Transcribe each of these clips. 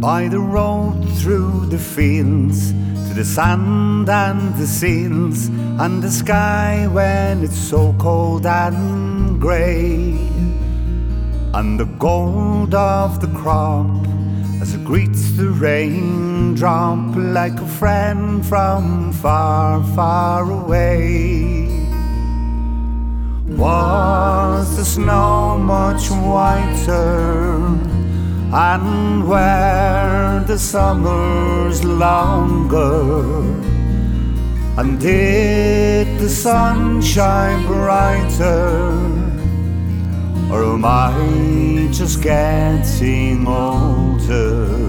By the road through the fields, to the sand and the seals, and the sky when it's so cold and grey, and the gold of the crop as it greets the raindrop, like a friend from far, far away. Was the snow much whiter, and were the summers longer, and did the sun shine brighter, or am I just getting older?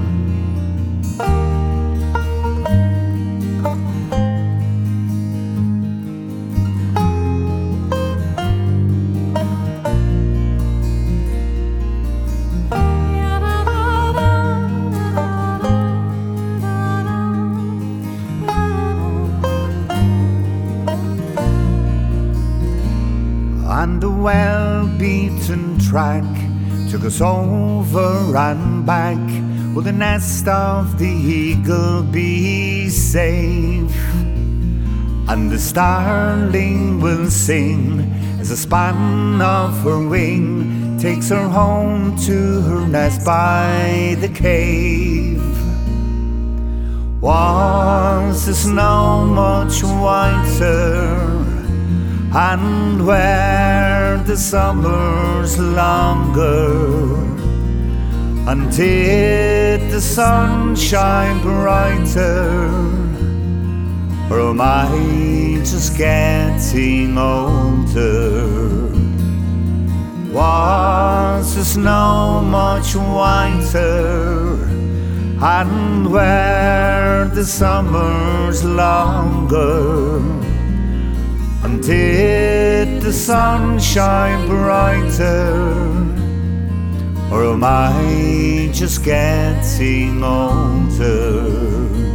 And the well-beaten track took us over and back. Will the nest of the eagle be safe? And the starling will sing as the span of her wing takes her home to her nest by the cave. Was the snow much whiter, and were the summers longer, and did the sun shine brighter, or am I just getting older? Was the snow much whiter, and were the summers longer, and did the sun shine brighter, or am I just getting older?